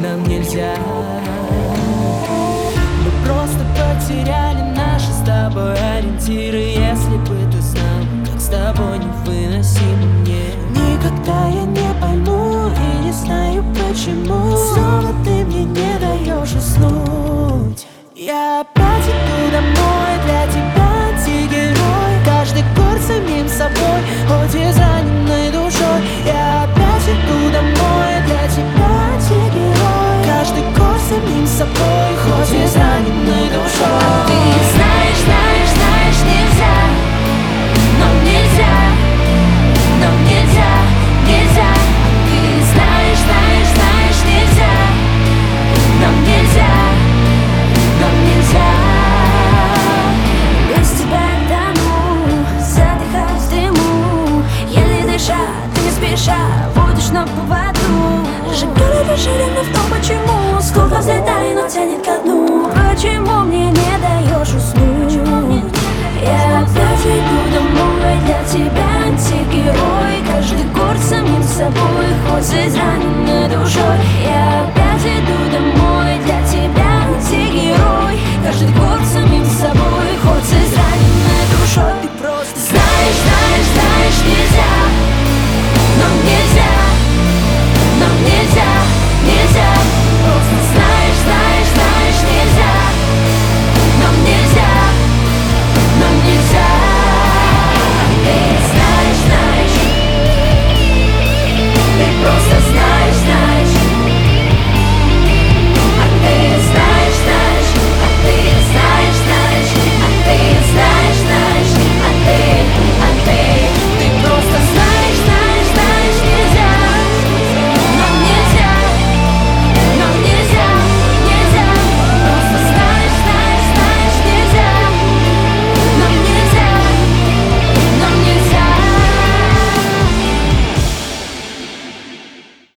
нам нельзя. Мы просто потеряли наши с тобой ориентиры. Если бы ты знал, как с тобой невыносимо мне. Никогда я не пойму и не знаю почему снова ты мне не даешь уснуть. Я опять иду домой, для тебя антигерой. Каждый год самим собой, хоть и раненной душой. Я опять иду домой, для тебя антигерой. Каждый год самим собой, хоть и раненной душой. Ты знаешь, знаешь, знаешь, нельзя. Нам нельзя, нам нельзя, нельзя. Ты знаешь, знаешь, знаешь, нельзя. Нам нельзя, нам нельзя. Без тебя тону, задыхаюсь в дыму. Еле дыша, ты не спеша, водишь на поводу. Сжигали дышали, но в том почему сколько взлетали, но тянет ко дну. Почему мне не даешь уснуть? Я опять иду домой, для тебя антигерой. Каждый год самим собой, хоть с израненной душой.